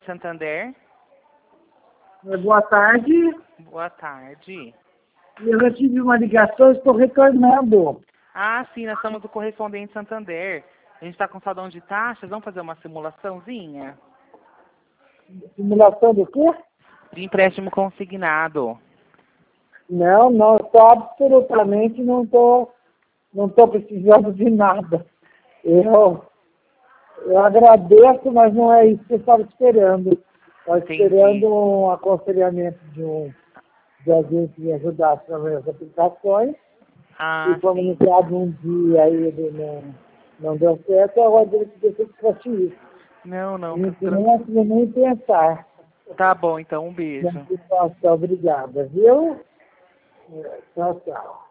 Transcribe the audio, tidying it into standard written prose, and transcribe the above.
Santander. Boa tarde. Boa tarde. Eu recebi uma ligação, estou retornando. Ah, sim, nós somos do Correspondente Santander. A gente está com salão de taxas, vamos fazer uma simulaçãozinha? Simulação do quê? De empréstimo consignado. Não, estou absolutamente não estou precisando de nada. Eu agradeço, mas não é isso que eu estava esperando. Estava esperando um aconselhamento de alguém que me ajudasse nas minhas aplicações. Ah, E como no caso um dia aí ele não deu certo, agora ele deixou que fosse isso. Não. Não nem pensar. Tá bom, então, um beijo. Obrigada, viu? Tchau, tchau.